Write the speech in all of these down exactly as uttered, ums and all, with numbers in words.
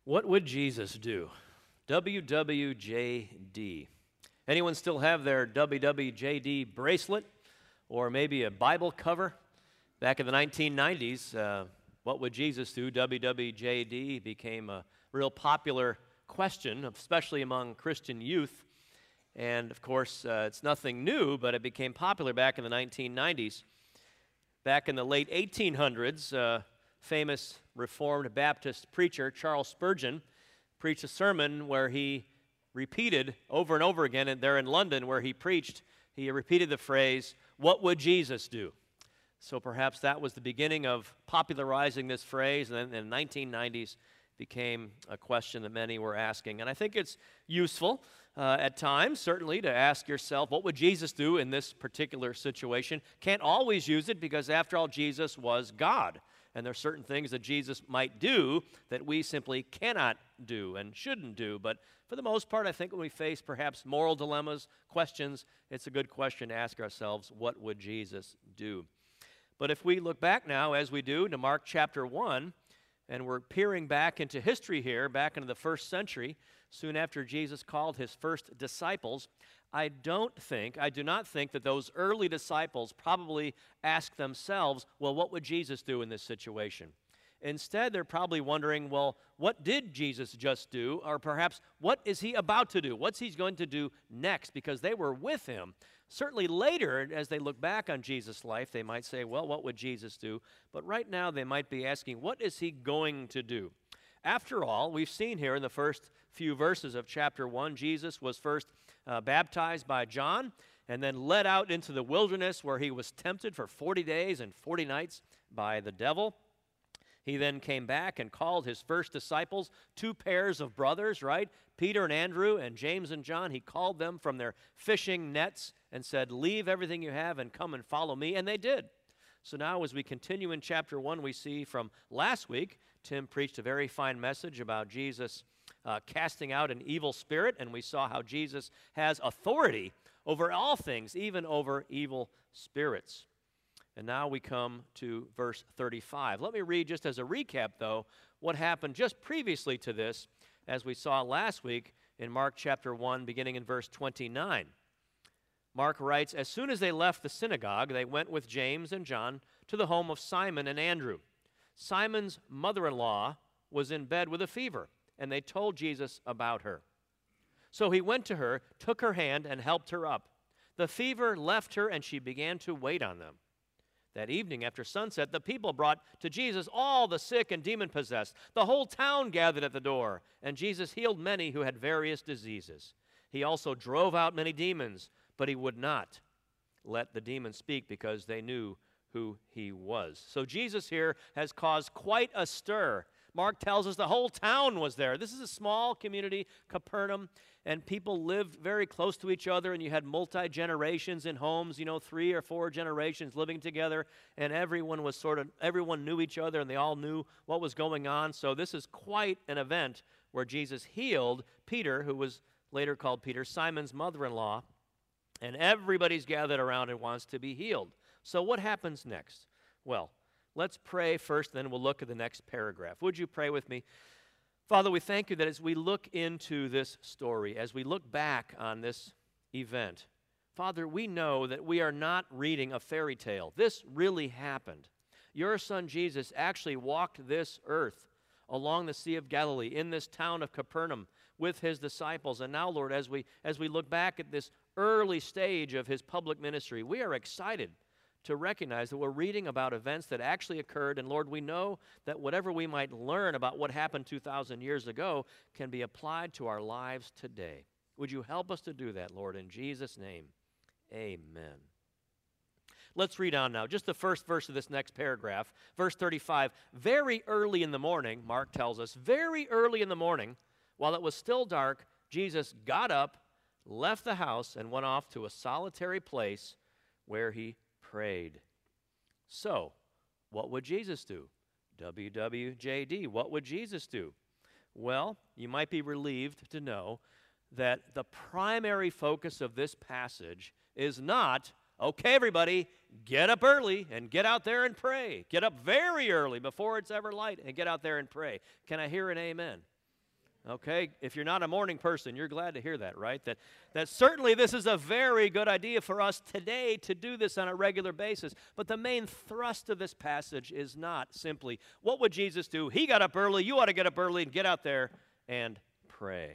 What would Jesus do? W W J D. Anyone still have their W W J D bracelet or maybe a Bible cover? Back in the nineteen nineties, uh, what would Jesus do? W W J D became a real popular question, especially among Christian youth. And of course, uh, it's nothing new, but it became popular back in the nineteen nineties. Back in the late eighteen hundreds, uh, famous Reformed Baptist preacher Charles Spurgeon preached a sermon where he repeated over and over again, and there in London where he preached, he repeated the phrase, "What would Jesus do?" So perhaps that was the beginning of popularizing this phrase, and then in the nineteen nineties became a question that many were asking. And I think it's useful uh, at times, certainly, to ask yourself, what would Jesus do in this particular situation? Can't always use it because, after all, Jesus was God. And there are certain things that Jesus might do that we simply cannot do and shouldn't do. But for the most part, I think when we face perhaps moral dilemmas, questions, it's a good question to ask ourselves, what would Jesus do? But if we look back now, as we do, to Mark chapter one, and we're peering back into history here, back into the first century, soon after Jesus called his first disciples, I don't think, I do not think that those early disciples probably asked themselves, well, what would Jesus do in this situation? Instead, they're probably wondering, well, what did Jesus just do? Or perhaps, what is he about to do? What's he going to do next? Because they were with him. Certainly later, as they look back on Jesus' life, they might say, well, what would Jesus do? But right now, they might be asking, what is he going to do? After all, we've seen here in the first few verses of chapter one, Jesus was first uh, baptized by John and then led out into the wilderness where he was tempted for forty days and forty nights by the devil. He then came back and called his first disciples, two pairs of brothers, right? Peter and Andrew and James and John. He called them from their fishing nets and said, leave everything you have and come and follow me. And they did. So now as we continue in chapter one, we see from last week, Tim preached a very fine message about Jesus uh, casting out an evil spirit, and we saw how Jesus has authority over all things, even over evil spirits. And now we come to verse thirty-five. Let me read just as a recap, though, what happened just previously to this, as we saw last week in Mark chapter one, beginning in verse twenty-nine. Mark writes, as soon as they left the synagogue, they went with James and John to the home of Simon and Andrew. Simon's mother-in-law was in bed with a fever, and they told Jesus about her. So he went to her, took her hand, and helped her up. The fever left her, and she began to wait on them. That evening, after sunset, the people brought to Jesus all the sick and demon-possessed. The whole town gathered at the door, and Jesus healed many who had various diseases. He also drove out many demons, but he would not let the demons speak because they knew who he was. So Jesus here has caused quite a stir. Mark tells us the whole town was there. This is a small community, Capernaum, and people lived very close to each other, and you had multi-generations in homes, you know, three or four generations living together, and everyone was sort of, everyone knew each other, and they all knew what was going on. So this is quite an event where Jesus healed Peter, who was later called Peter, Simon's mother-in-law, and everybody's gathered around and wants to be healed. So what happens next? Well, let's pray first, then we'll look at the next paragraph. Would you pray with me? Father, we thank you that as we look into this story, as we look back on this event, Father, we know that we are not reading a fairy tale. This really happened. Your son Jesus actually walked this earth along the Sea of Galilee in this town of Capernaum with his disciples. And now, Lord, as we as we look back at this early stage of his public ministry, we are excited to recognize that we're reading about events that actually occurred. And Lord, we know that whatever we might learn about what happened two thousand years ago can be applied to our lives today. Would you help us to do that, Lord, in Jesus' name? Amen. Let's read on now. Just the first verse of this next paragraph, verse thirty-five. Very early in the morning, Mark tells us, very early in the morning, while it was still dark, Jesus got up, left the house, and went off to a solitary place where he prayed. So, what would Jesus do? W W J D, what would Jesus do? Well, you might be relieved to know that the primary focus of this passage is not, okay, everybody, get up early and get out there and pray. Get up very early before it's ever light and get out there and pray. Can I hear an amen? Okay, if you're not a morning person, you're glad to hear that, right? That, that certainly this is a very good idea for us today to do this on a regular basis. But the main thrust of this passage is not simply, what would Jesus do? He got up early, you ought to get up early and get out there and pray.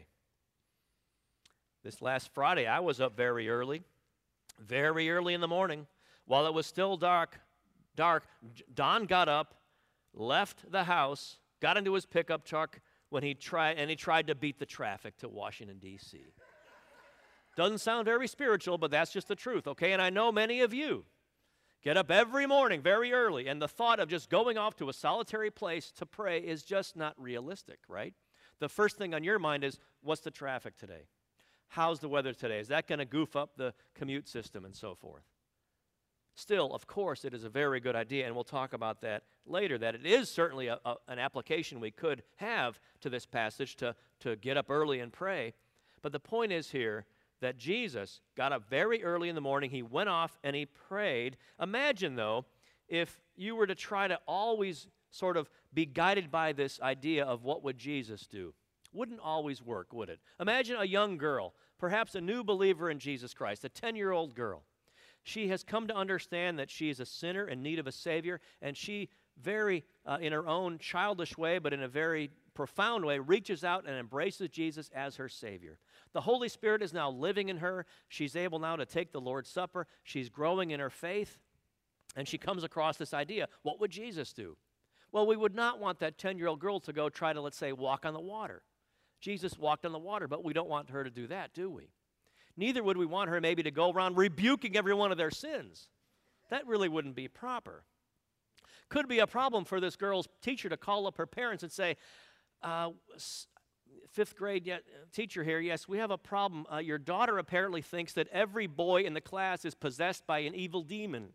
This last Friday, I was up very early, very early in the morning. While it was still dark, dark, Don got up, left the house, got into his pickup truck, when he tried, and he tried to beat the traffic to Washington, D C Doesn't sound very spiritual, but that's just the truth, okay? And I know many of you get up every morning very early, and the thought of just going off to a solitary place to pray is just not realistic, right? The first thing on your mind is, what's the traffic today? How's the weather today? Is that going to goof up the commute system and so forth? Still, of course, it is a very good idea, and we'll talk about that later, that it is certainly a, a, an application we could have to this passage to, to get up early and pray. But the point is here that Jesus got up very early in the morning. He went off and he prayed. Imagine, though, if you were to try to always sort of be guided by this idea of what would Jesus do. Wouldn't always work, would it? Imagine a young girl, perhaps a new believer in Jesus Christ, a ten-year-old girl. She has come to understand that she is a sinner in need of a Savior, and she very, uh, in her own childish way, but in a very profound way, reaches out and embraces Jesus as her Savior. The Holy Spirit is now living in her. She's able now to take the Lord's Supper. She's growing in her faith, and she comes across this idea, what would Jesus do? Well, we would not want that ten-year-old girl to go try to, let's say, walk on the water. Jesus walked on the water, but we don't want her to do that, do we? Neither would we want her maybe to go around rebuking every one of their sins. That really wouldn't be proper. Could be a problem for this girl's teacher to call up her parents and say, uh, fifth grade yeah, teacher here, yes, we have a problem. Uh, your daughter apparently thinks that every boy in the class is possessed by an evil demon.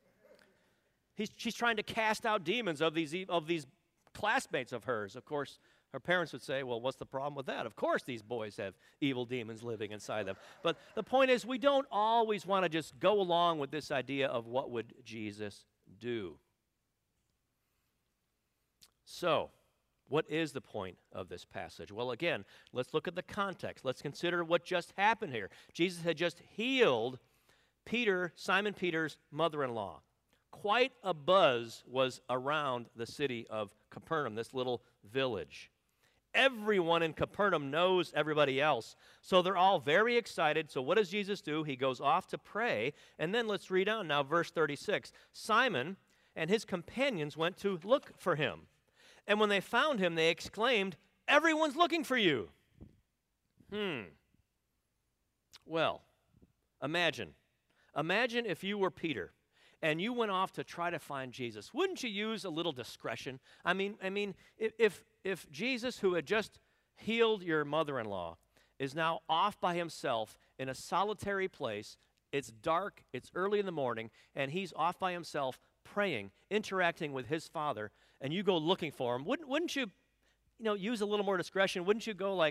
He's, she's trying to cast out demons of these, of these classmates of hers. Of course, her parents would say, well, what's the problem with that? Of course these boys have evil demons living inside them. But the point is, we don't always want to just go along with this idea of what would Jesus do. So, what is the point of this passage? Well, again, let's look at the context. Let's consider what just happened here. Jesus had just healed Peter, Simon Peter's mother-in-law. Quite a buzz was around the city of Capernaum, this little village. Everyone in Capernaum knows everybody else, so they're all very excited. So what does Jesus do? He goes off to pray, and then let's read on now, verse thirty-six. Simon and his companions went to look for him, and when they found him, they exclaimed, everyone's looking for you. Hmm. Well, imagine. Imagine if you were Peter, and you went off to try to find Jesus. Wouldn't you use a little discretion? I mean, I mean, if if Jesus, who had just healed your mother-in-law, is now off by himself in a solitary place, it's dark, it's early in the morning, and he's off by himself praying, interacting with his Father, and you go looking for him, wouldn't wouldn't you, you know, use a little more discretion? Wouldn't you go like,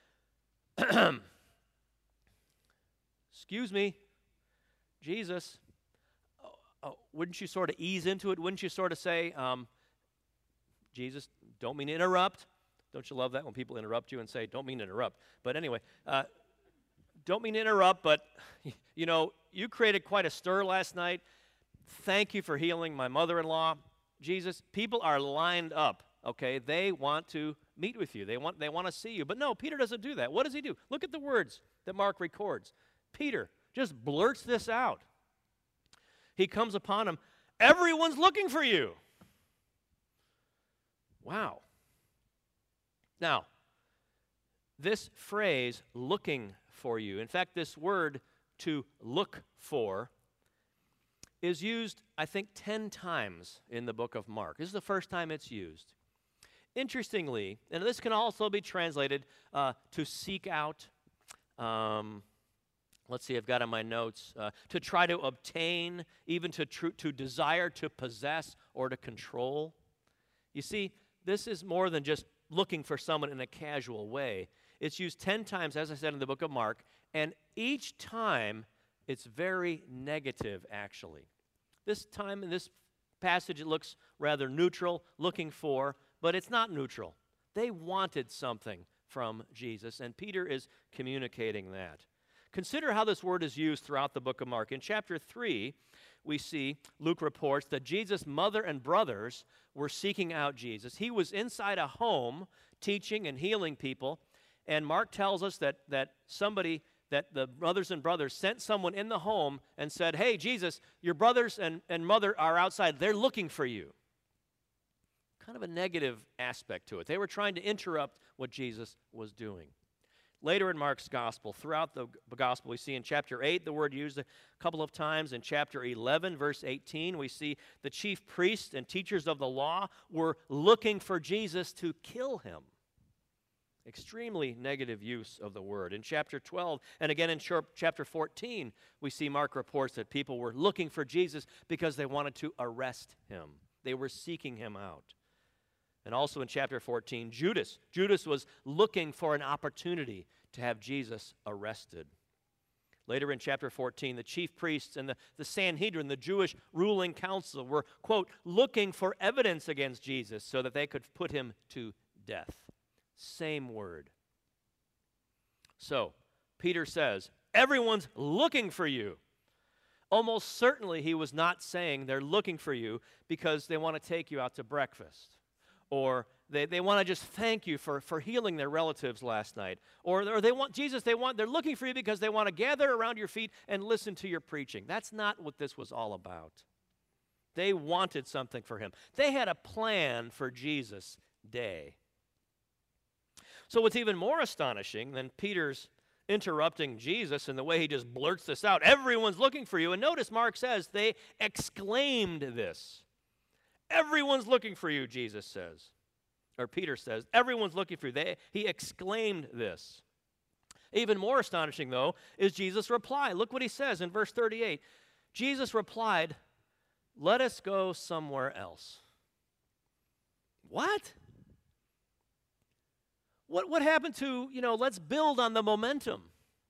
excuse me, Jesus? Oh, wouldn't you sort of ease into it? Wouldn't you sort of say, um, Jesus, don't mean to interrupt. Don't you love that when people interrupt you and say, don't mean to interrupt. But anyway, uh, don't mean to interrupt, but, you know, you created quite a stir last night. Thank you for healing my mother-in-law. Jesus, people are lined up, okay? They want to meet with you. They want, they want to see you. But no, Peter doesn't do that. What does he do? Look at the words that Mark records. Peter just blurts this out. He comes upon him, everyone's looking for you. Wow. Now, this phrase, looking for you, in fact, this word to look for is used, I think, ten times in the book of Mark. This is the first time it's used. Interestingly, and this can also be translated uh, to seek out, um, let's see, I've got in my notes, uh, to try to obtain, even to, tr- to desire to possess or to control. You see, this is more than just looking for someone in a casual way. It's used ten times, as I said, in the book of Mark, and each time it's very negative, actually. This time in this passage, it looks rather neutral, looking for, but it's not neutral. They wanted something from Jesus, and Peter is communicating that. Consider how this word is used throughout the book of Mark. In chapter three, we see Luke reports that Jesus' mother and brothers were seeking out Jesus. He was inside a home teaching and healing people, and Mark tells us that, that somebody, that the brothers and brothers sent someone in the home and said, hey, Jesus, your brothers and, and mother are outside. They're looking for you. Kind of a negative aspect to it. They were trying to interrupt what Jesus was doing. Later in Mark's gospel, throughout the gospel, we see in chapter eight the word used a couple of times. In chapter eleven, verse eighteen, we see the chief priests and teachers of the law were looking for Jesus to kill him. Extremely negative use of the word. In chapter twelve, and again in chapter fourteen, we see Mark reports that people were looking for Jesus because they wanted to arrest him. They were seeking him out. And also in chapter fourteen, Judas. Judas was looking for an opportunity to have Jesus arrested. Later in chapter fourteen, the chief priests and the, the Sanhedrin, the Jewish ruling council, were, quote, looking for evidence against Jesus so that they could put him to death. Same word. So, Peter says, everyone's looking for you. Almost certainly he was not saying they're looking for you because they want to take you out to breakfast. Or they, they want to just thank you for, for healing their relatives last night. Or, or they want, Jesus, they want, they're looking for you because they want to gather around your feet and listen to your preaching. That's not what this was all about. They wanted something for him. They had a plan for Jesus' day. So what's even more astonishing than Peter's interrupting Jesus and the way he just blurts this out, everyone's looking for you. And notice Mark says they exclaimed this. Everyone's looking for you, Jesus says. Or Peter says, everyone's looking for you. They, he exclaimed this. Even more astonishing, though, is Jesus' reply. Look what he says in verse thirty-eight. Jesus replied, let us go somewhere else. What? What, what happened to, you know, let's build on the momentum?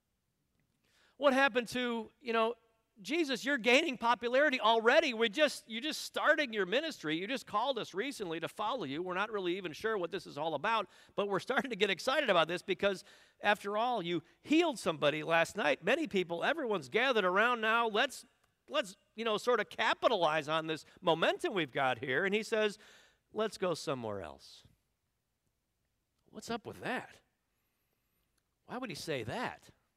What happened to, you know, Jesus, you're gaining popularity already. We just, you're just starting your ministry. You just called us recently to follow you. We're not really even sure what this is all about, but we're starting to get excited about this because, after all, you healed somebody last night. Many people, everyone's gathered around now. Let's, let's, you know, sort of capitalize on this momentum we've got here. And he says, let's go somewhere else. What's up with that? Why would he say that?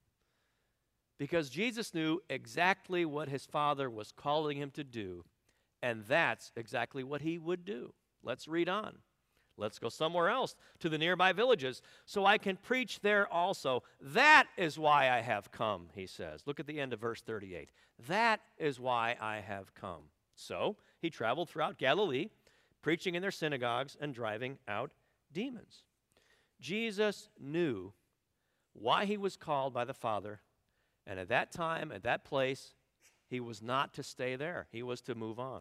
Because Jesus knew exactly what his Father was calling him to do, and that's exactly what he would do. Let's read on. Let's go somewhere else to the nearby villages so I can preach there also. That is why I have come, he says. Look at the end of verse thirty-eight. That is why I have come. So he traveled throughout Galilee, preaching in their synagogues and driving out demons. Jesus knew why he was called by the Father. And at that time, at that place, he was not to stay there. He was to move on.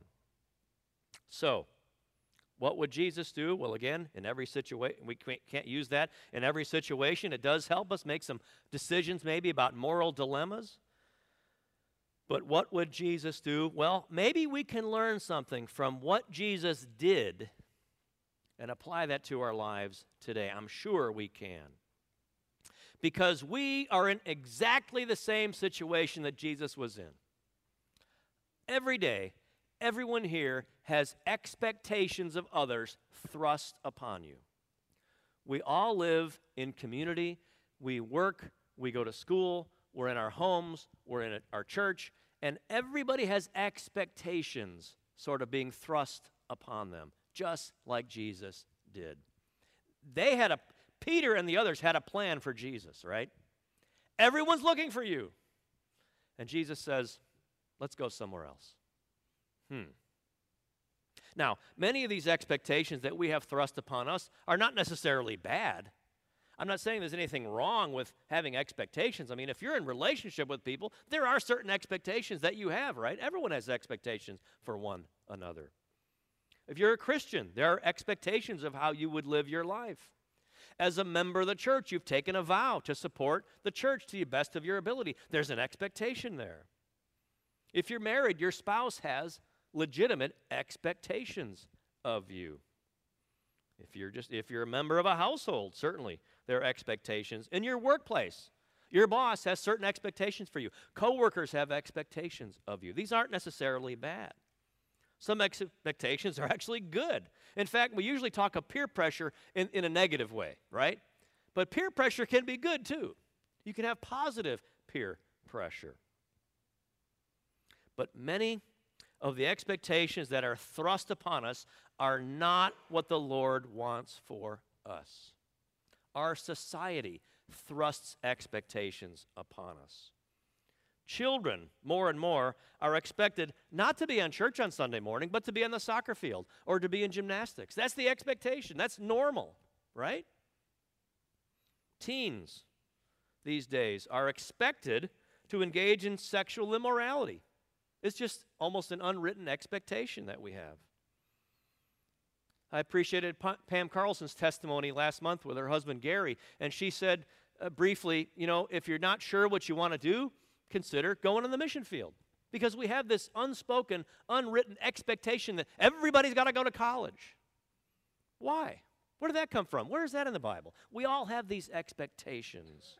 So, what would Jesus do? Well, again, in every situation, we can't use that in every situation. It does help us make some decisions maybe about moral dilemmas. But what would Jesus do? Well, maybe we can learn something from what Jesus did and apply that to our lives today. I'm sure we can. Because we are in exactly the same situation that Jesus was in. Every day, everyone here has expectations of others thrust upon you. We all live in community. We work, we go to school, we're in our homes, we're in our church, and everybody has expectations sort of being thrust upon them, just like Jesus did. They had a Peter and the others had a plan for Jesus, right? Everyone's looking for you. And Jesus says, let's go somewhere else. Hmm. Now, many of these expectations that we have thrust upon us are not necessarily bad. I'm not saying there's anything wrong with having expectations. I mean, if you're in relationship with people, there are certain expectations that you have, right? Everyone has expectations for one another. If you're a Christian, there are expectations of how you would live your life. As a member of the church, you've taken a vow to support the church to the best of your ability. There's an expectation there. If you're married, your spouse has legitimate expectations of you. If you're just if you're a member of a household, certainly their expectations. In your workplace, your boss has certain expectations for you. Coworkers have expectations of you. These aren't necessarily bad. Some expectations are actually good. In fact, we usually talk of peer pressure in, in a negative way, right? But peer pressure can be good too. You can have positive peer pressure. But many of the expectations that are thrust upon us are not what the Lord wants for us. Our society thrusts expectations upon us. Children, more and more, are expected not to be on church on Sunday morning, but to be on the soccer field or to be in gymnastics. That's the expectation. That's normal, right? Teens these days are expected to engage in sexual immorality. It's just almost an unwritten expectation that we have. I appreciated Pa- Pam Carlson's testimony last month with her husband Gary, and she said uh, briefly, you know, if you're not sure what you want to do, consider going on the mission field. Because we have this unspoken, unwritten expectation that everybody's got to go to college. Why? Where did that come from? Where is that in the Bible? We all have these expectations.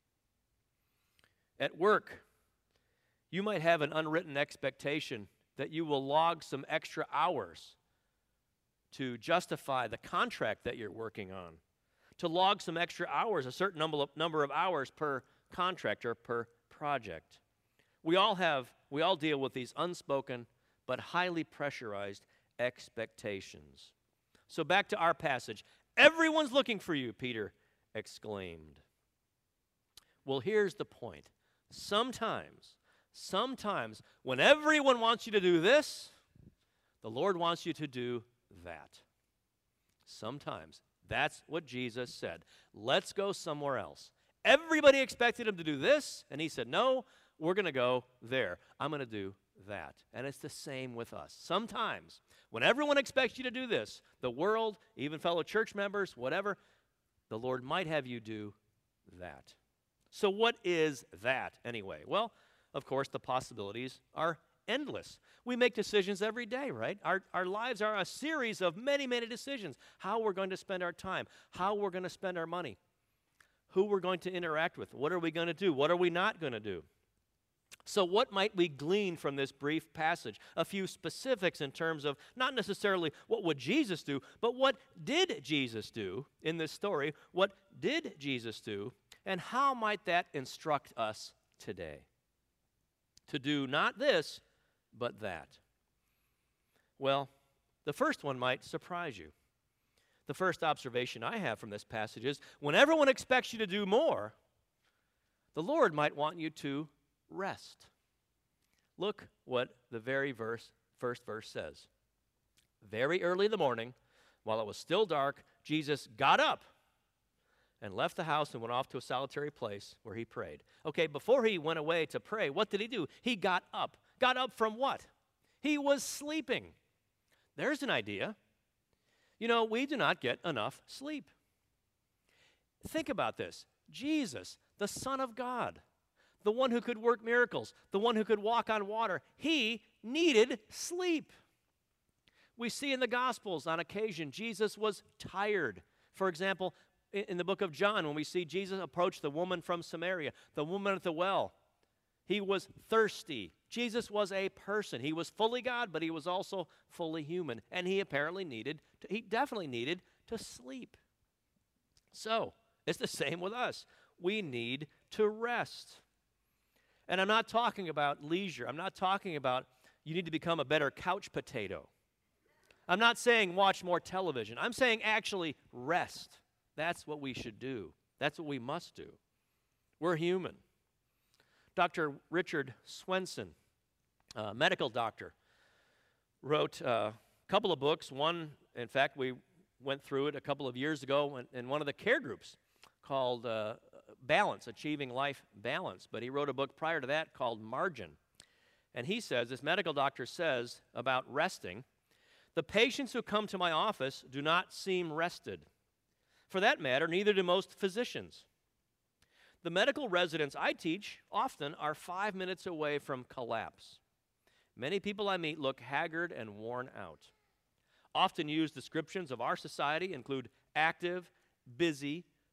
At work, you might have an unwritten expectation that you will log some extra hours to justify the contract that you're working on, to log some extra hours, a certain number of, number of hours per contract or per project. We all have, we all deal with these unspoken but highly pressurized expectations. So back to our passage. Everyone's looking for you, Peter exclaimed. Well, here's the point. Sometimes, sometimes when everyone wants you to do this, the Lord wants you to do that. Sometimes. That's what Jesus said. Let's go somewhere else. Everybody expected him to do this, and he said, no, we're going to go there. I'm going to do that. And it's the same with us. Sometimes, when everyone expects you to do this, the world, even fellow church members, whatever, the Lord might have you do that. So what is that anyway? Well, of course, the possibilities are endless. We make decisions every day, right? Our, our lives are a series of many, many decisions. How we're going to spend our time, how we're going to spend our money, who we're going to interact with, what are we going to do, what are we not going to do. So what might we glean from this brief passage? A few specifics in terms of not necessarily what would Jesus do, but what did Jesus do in this story? What did Jesus do, and how might that instruct us today? To do not this, but that. Well, the first one might surprise you. The first observation I have from this passage is when everyone expects you to do more, the Lord might want you to rest. Look what the very verse, first verse says. Very early in the morning, while it was still dark, Jesus got up and left the house and went off to a solitary place where he prayed. Okay, before he went away to pray, what did he do? He got up. Got up from what? He was sleeping. There's an idea. You know, we do not get enough sleep. Think about this. Jesus, the Son of God, the one who could work miracles, the one who could walk on water, he needed sleep. We see in the Gospels on occasion Jesus was tired. For example, in the book of John, when we see Jesus approach the woman from Samaria, the woman at the well, he was thirsty. Jesus was a person. He was fully God, but he was also fully human. And he apparently needed, to, he definitely needed to sleep. So, it's the same with us. We need to rest. And I'm not talking about leisure. I'm not talking about you need to become a better couch potato. I'm not saying watch more television. I'm saying actually rest. That's what we should do. That's what we must do. We're human. Doctor Richard Swenson, a medical doctor, wrote a couple of books. One, in fact, we went through it a couple of years ago in, in one of the care groups called uh, Balance, Achieving Life Balance. But he wrote a book prior to that called Margin. And he says, this medical doctor says about resting, the patients who come to my office do not seem rested. For that matter, neither do most physicians. The medical residents I teach often are five minutes away from collapse. Many people I meet look haggard and worn out. Often used descriptions of our society include active, busy,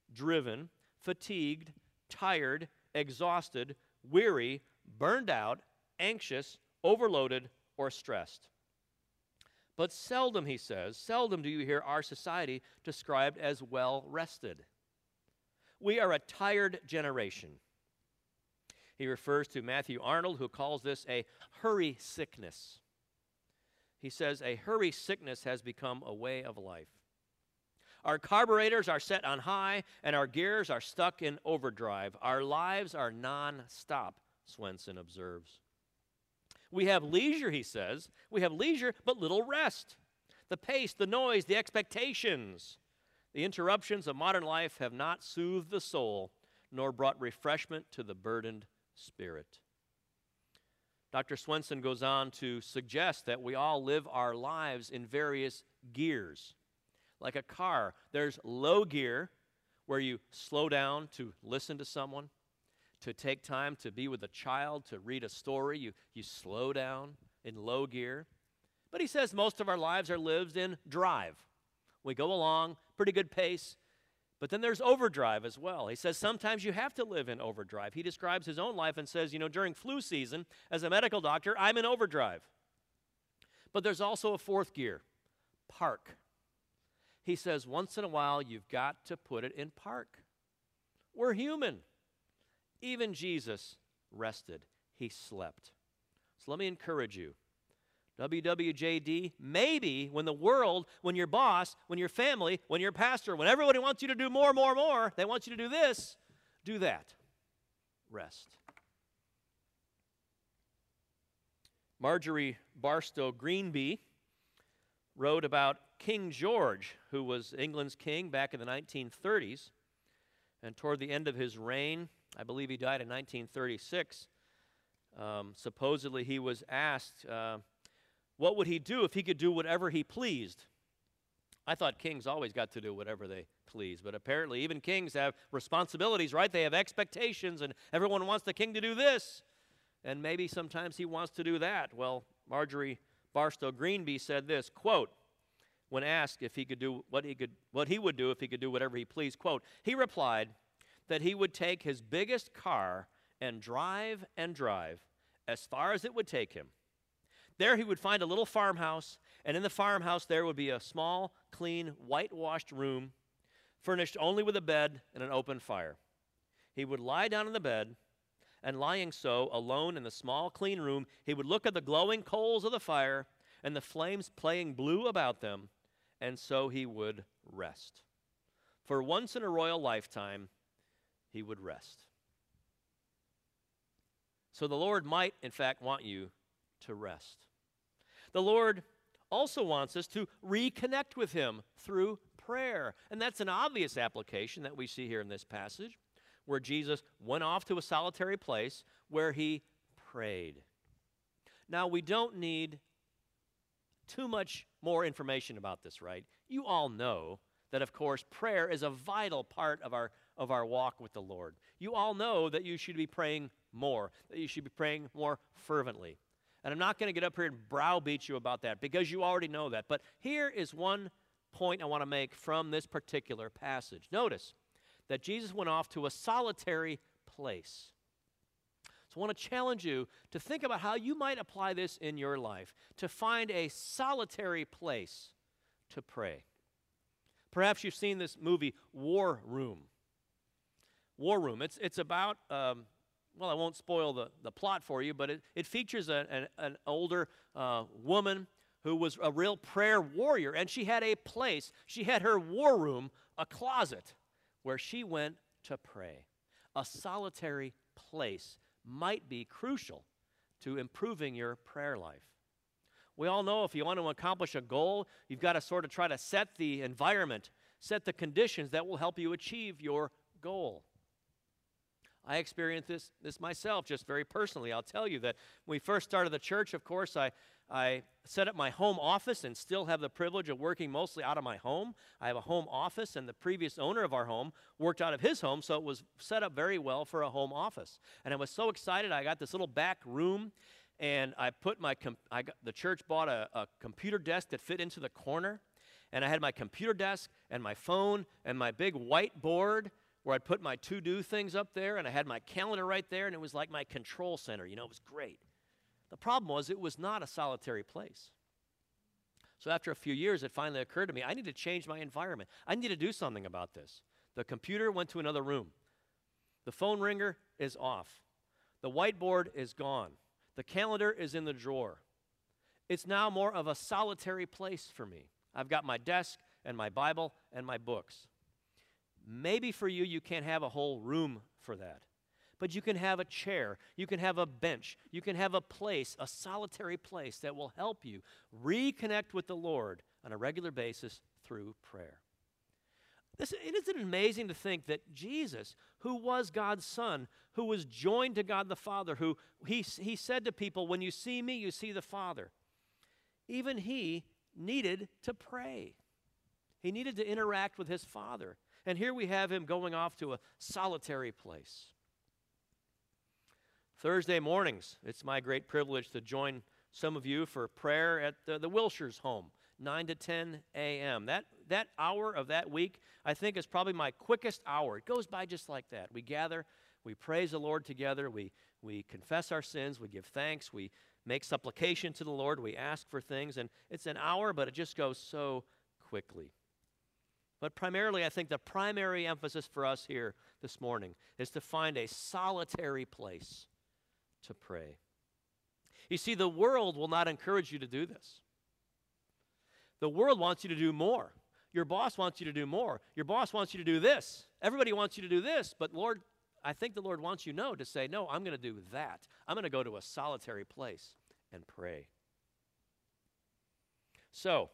driven, fatigued, tired, exhausted, weary, burned out, anxious, overloaded, or stressed. But seldom, he says, seldom do you hear our society described as well-rested. We are a tired generation. He refers to Matthew Arnold, who calls this a hurry sickness. He says a hurry sickness has become a way of life. Our carburetors are set on high, and our gears are stuck in overdrive. Our lives are non-stop, Swenson observes. We have leisure, he says. We have leisure, but little rest. The pace, the noise, the expectations, the interruptions of modern life have not soothed the soul, nor brought refreshment to the burdened spirit. Doctor Swenson goes on to suggest that we all live our lives in various gears. Like a car, there's low gear, where you slow down to listen to someone, to take time to be with a child, to read a story. You, you slow down in low gear. But he says most of our lives are lived in drive. We go along, pretty good pace, but then there's overdrive as well. He says sometimes you have to live in overdrive. He describes his own life and says, you know, during flu season, as a medical doctor, I'm in overdrive. But there's also a fourth gear, park. He says once in a while you've got to put it in park. We're human. Even Jesus rested. He slept. So let me encourage you. W W J D, maybe when the world, when your boss, when your family, when your pastor, when everybody wants you to do more, more, more, they want you to do this, do that. Rest. Marjorie Barstow Greenby wrote about King George, who was England's king back in the nineteen thirties. And toward the end of his reign, I believe he died in nineteen thirty-six, um, supposedly he was asked, uh, what would he do if he could do whatever he pleased? I thought kings always got to do whatever they please, but apparently even kings have responsibilities, right? They have expectations, and everyone wants the king to do this, and maybe sometimes he wants to do that. Well, Marjorie Barstow Greenby said this, quote, when asked if he could do what he could, what he would do if he could do whatever he pleased, quote, he replied that he would take his biggest car and drive and drive as far as it would take him. There he would find a little farmhouse, and in the farmhouse there would be a small, clean, whitewashed room, furnished only with a bed and an open fire. He would lie down in the bed, and lying so, alone in the small, clean room, he would look at the glowing coals of the fire and the flames playing blue about them, and so he would rest. For once in a royal lifetime, he would rest. So the Lord might, in fact, want you to rest. The Lord also wants us to reconnect with him through prayer. And that's an obvious application that we see here in this passage, where Jesus went off to a solitary place where he prayed. Now, we don't need too much more information about this, right? You all know that, of course, prayer is a vital part of our, of our walk with the Lord. You all know that you should be praying more, that you should be praying more fervently. And I'm not going to get up here and browbeat you about that because you already know that. But here is one point I want to make from this particular passage. Notice that Jesus went off to a solitary place. So I want to challenge you to think about how you might apply this in your life, to find a solitary place to pray. Perhaps you've seen this movie, War Room. War Room. It's, it's about... Um, Well, I won't spoil the, the plot for you, but it, it features a, an, an older uh, woman who was a real prayer warrior, and she had a place. She had her war room, a closet, where she went to pray. A solitary place might be crucial to improving your prayer life. We all know if you want to accomplish a goal, you've got to sort of try to set the environment, set the conditions that will help you achieve your goal. I experienced this, this myself just very personally. I'll tell you that when we first started the church, of course, I, I set up my home office and still have the privilege of working mostly out of my home. I have a home office, and the previous owner of our home worked out of his home, so it was set up very well for a home office. And I was so excited. I got this little back room, and I put my, com- I got, the church bought a, a computer desk that fit into the corner. And I had my computer desk and my phone and my big whiteboard where I'd put my to-do things up there, and I had my calendar right there, and it was like my control center. You know, it was great. The problem was it was not a solitary place. So after a few years, it finally occurred to me, I need to change my environment. I need to do something about this. The computer went to another room. The phone ringer is off. The whiteboard is gone. The calendar is in the drawer. It's now more of a solitary place for me. I've got my desk and my Bible and my books. Maybe for you, you can't have a whole room for that. But you can have a chair, you can have a bench, you can have a place, a solitary place that will help you reconnect with the Lord on a regular basis through prayer. This, isn't it amazing to think that Jesus, who was God's Son, who was joined to God the Father, who he, he said to people, when you see me, you see the Father. Even he needed to pray. He needed to interact with his Father. And here we have him going off to a solitary place. Thursday mornings, it's my great privilege to join some of you for prayer at the, the Wilshires home, nine to ten a.m. That, that hour of that week, I think, is probably my quickest hour. It goes by just like that. We gather, we praise the Lord together, we, we confess our sins, we give thanks, we make supplication to the Lord, we ask for things, and it's an hour, but it just goes so quickly. But primarily, I think the primary emphasis for us here this morning is to find a solitary place to pray. You see, the world will not encourage you to do this. The world wants you to do more. Your boss wants you to do more. Your boss wants you to do this. Everybody wants you to do this, but Lord, I think the Lord wants you know to say, no, I'm going to do that. I'm going to go to a solitary place and pray. So,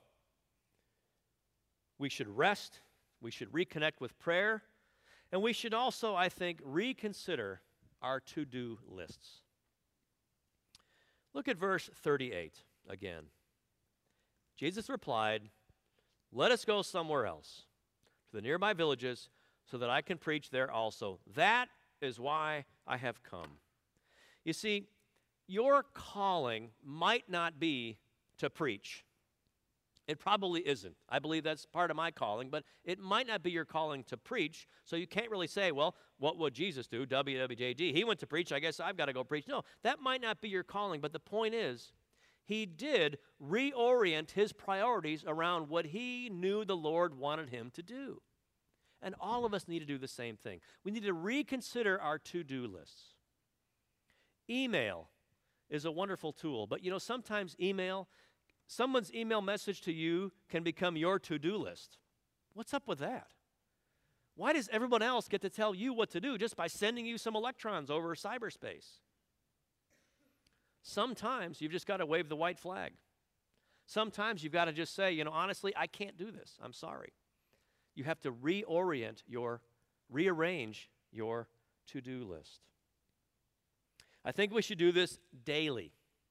we should rest, we should reconnect with prayer, and we should also, I think, reconsider our to-do lists. Look at verse thirty-eight again. Jesus replied, "Let us go somewhere else, to the nearby villages, so that I can preach there also. That is why I have come." You see, your calling might not be to preach. It probably isn't. I believe that's part of my calling, but it might not be your calling to preach, so you can't really say, well, what would Jesus do? W W J D. He went to preach, I guess I've got to go preach. No, that might not be your calling, but the point is, he did reorient his priorities around what he knew the Lord wanted him to do. And all of us need to do the same thing. We need to reconsider our to-do lists. Email is a wonderful tool, but you know, sometimes email, someone's email message to you can become your to-do list. What's up with that? Why does everyone else get to tell you what to do just by sending you some electrons over cyberspace? Sometimes you've just got to wave the white flag. Sometimes you've got to just say, you know, honestly, I can't do this. I'm sorry. You have to reorient your, rearrange your to-do list. I think we should do this daily.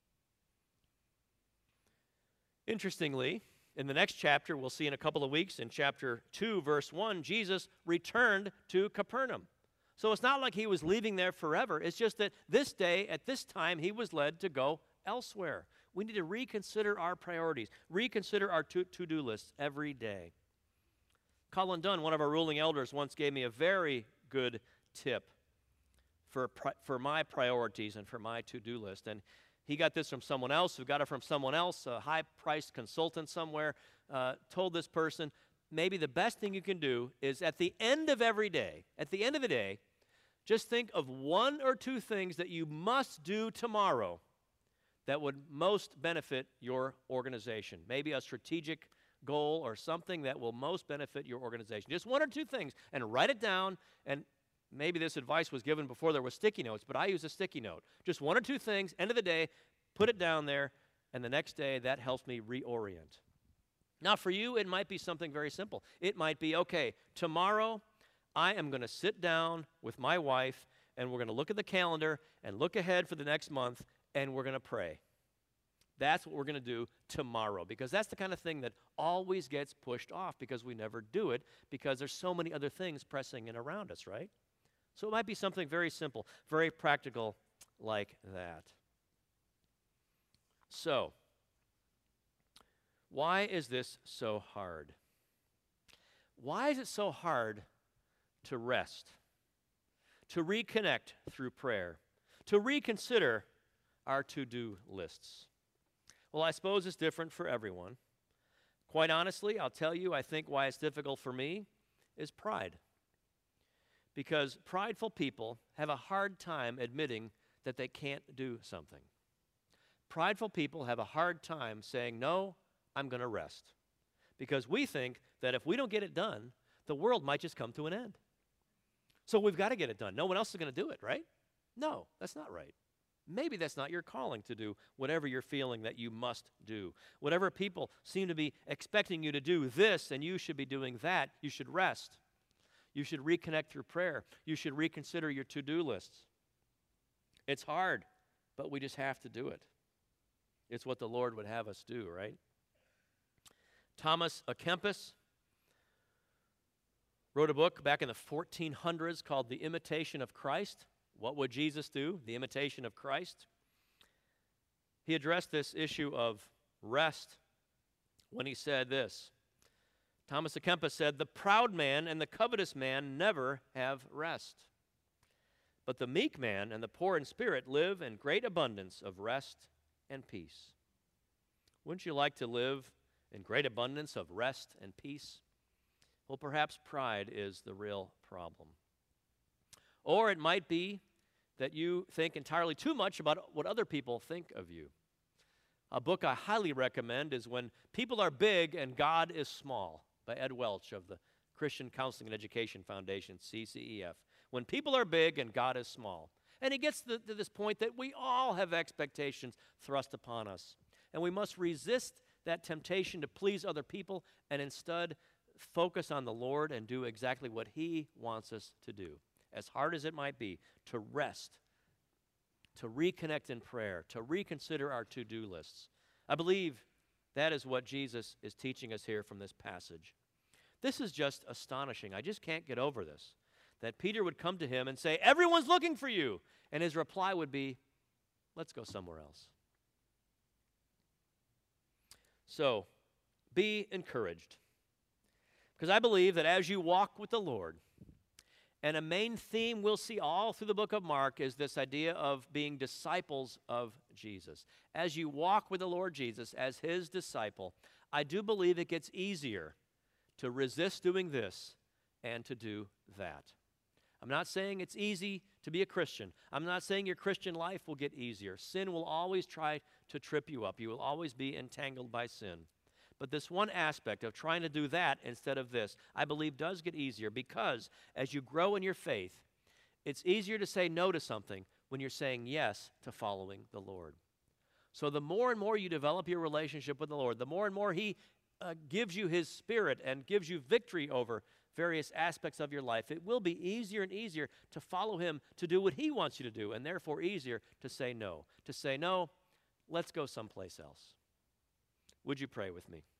Interestingly, in the next chapter, we'll see in a couple of weeks, in chapter two, verse one, Jesus returned to Capernaum. So it's not like he was leaving there forever. It's just that this day, at this time, he was led to go elsewhere. We need to reconsider our priorities, reconsider our to- to-do lists every day. Colin Dunn, one of our ruling elders, once gave me a very good tip for, pri- for my priorities and for my to-do list. And he got this from someone else who got it from someone else, a high-priced consultant somewhere, uh, told this person, maybe the best thing you can do is at the end of every day, at the end of the day, just think of one or two things that you must do tomorrow that would most benefit your organization. Maybe a strategic goal or something that will most benefit your organization. Just one or two things, and write it down. And maybe this advice was given before there were sticky notes, but I use a sticky note. Just one or two things, end of the day, put it down there, and the next day that helps me reorient. Now for you, it might be something very simple. It might be, okay, tomorrow I am going to sit down with my wife, and we're going to look at the calendar and look ahead for the next month, and we're going to pray. That's what we're going to do tomorrow, because that's the kind of thing that always gets pushed off because we never do it because there's so many other things pressing in around us, right? So it might be something very simple, very practical like that. So, Why is this so hard? Why is it so hard to rest, to reconnect through prayer, to reconsider our to-do lists? Well, I suppose it's different for everyone. Quite honestly, I'll tell you, I think why it's difficult for me is pride. Because prideful people have a hard time admitting that they can't do something. Prideful people have a hard time saying, no, I'm going to rest. Because we think that if we don't get it done, the world might just come to an end. So we've got to get it done. No one else is going to do it, right? No, that's not right. Maybe that's not your calling to do whatever you're feeling that you must do. Whatever people seem to be expecting you to do this and you should be doing that, you should rest. You should reconnect through prayer. You should reconsider your to-do lists. It's hard, but we just have to do it. It's what the Lord would have us do, right? Thomas à Kempis wrote a book back in the fourteen hundreds called The Imitation of Christ. What would Jesus do? The Imitation of Christ. He addressed this issue of rest when he said this. Thomas à Kempis said, "The proud man and the covetous man never have rest. But the meek man and the poor in spirit live in great abundance of rest and peace." Wouldn't you like to live in great abundance of rest and peace? Well, perhaps pride is the real problem. Or it might be that you think entirely too much about what other people think of you. A book I highly recommend is When People Are Big and God is Small by Ed Welch of the Christian Counseling and Education Foundation, C C E F. When people are big and God is small. And he gets to, to this point that we all have expectations thrust upon us. And we must resist that temptation to please other people and instead focus on the Lord and do exactly what he wants us to do. As hard as it might be, to rest, to reconnect in prayer, to reconsider our to-do lists. I believe that is what Jesus is teaching us here from this passage. This is just astonishing. I just can't get over this. That Peter would come to him and say, "Everyone's looking for you." And his reply would be, "Let's go somewhere else." So, be encouraged. Because I believe that as you walk with the Lord, and a main theme we'll see all through the book of Mark is this idea of being disciples of Jesus. As you walk with the Lord Jesus as his disciple, I do believe it gets easier to resist doing this and to do that. I'm not saying it's easy to be a Christian. I'm not saying your Christian life will get easier. Sin will always try to trip you up. You will always be entangled by sin. But this one aspect of trying to do that instead of this, I believe does get easier because as you grow in your faith, it's easier to say no to something when you're saying yes to following the Lord. So the more and more you develop your relationship with the Lord, the more and more he uh, gives you his Spirit and gives you victory over various aspects of your life, it will be easier and easier to follow him, to do what he wants you to do, and therefore easier to say no. To say, no, let's go someplace else. Would you pray with me?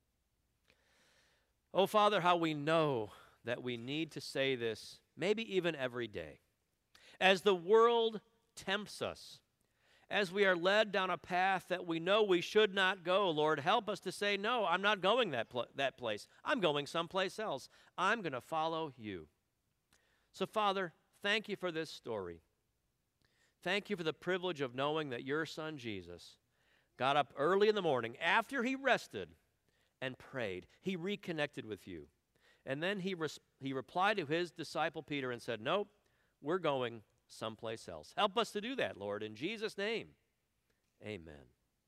Oh, Father, how we know that we need to say this, maybe even every day. As the world tempts us, as we are led down a path that we know we should not go, Lord, help us to say, no, I'm not going that, pl- that place. I'm going someplace else. I'm going to follow you. So, Father, thank you for this story. Thank you for the privilege of knowing that your son, Jesus, got up early in the morning after he rested and prayed. He reconnected with you. And then he, res- he replied to his disciple Peter and said, nope, we're going someplace else. Help us to do that, Lord, in Jesus' name. Amen.